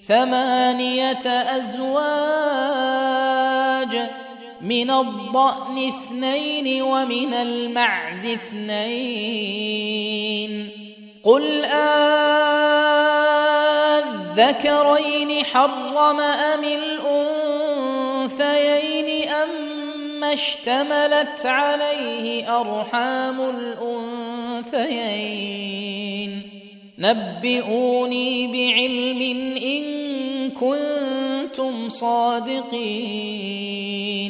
8 أزواج، من الضأن 2 ومن المعز 2. قل أذكرين حرم أم الأنثيين أما اشتملت عليه أرحام الأنثيين؟ نبئوني بعلم إن كنتم صادقين.